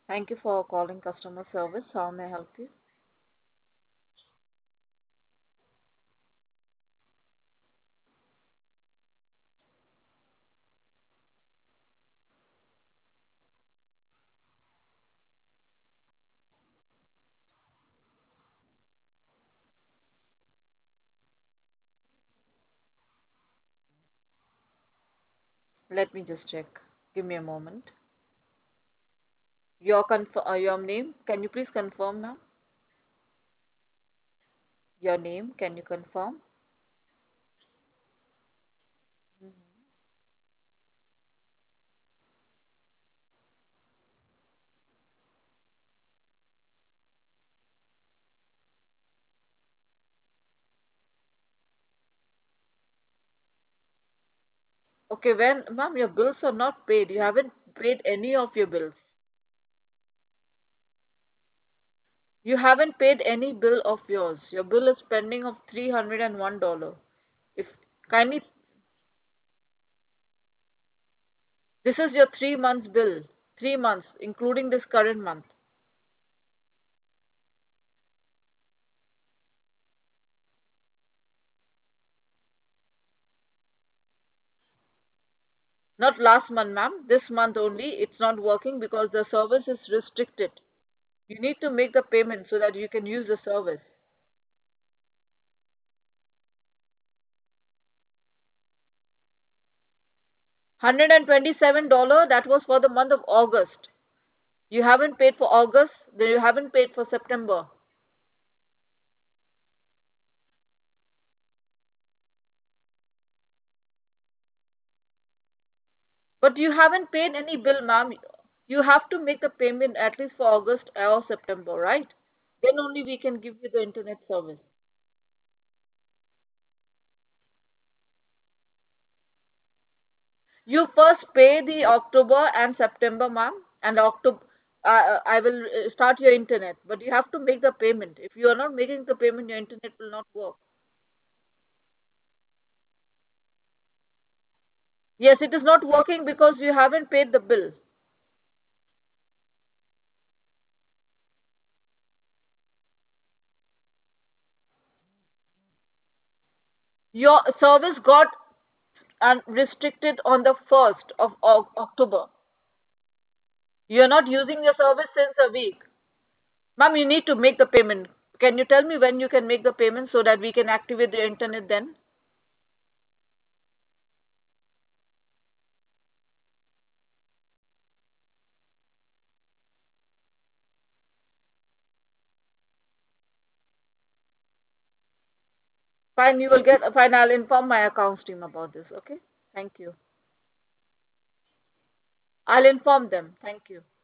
Thank you for calling customer service. How may I help you? Let me just check. Give me a moment. Your name? Can you please confirm, ma'am? Your name? Can you confirm? Okay, when, ma'am, your bills are not paid. You haven't paid any of your bills. You haven't paid any bill of yours. Your bill is pending of $301. If kindly, this is your 3 months bill. 3 months, including this current month. Not last month, ma'am. This month only. It's not working because the service is restricted. You need to make the payment so that you can use the service. $127, that was for the month of August. You haven't paid for August, then you haven't paid for September. But you haven't paid any bill, ma'am. You have to make the payment at least for August or September, right? Then only we can give you the internet service. You first pay the October and September, ma'am, and October. I will start your internet, but you have to make the payment. If you are not making the payment, your internet will not work. Yes, it is not working because you haven't paid the bill. Your service got restricted on the 1st of October. You're not using your service since a week. Ma'am, you need to make the payment. Can you tell me when you can make the payment so that we can activate the internet then? Fine, you will get, fine, I'll inform my accounts team about this, okay? Thank you. I'll inform them. Thank you.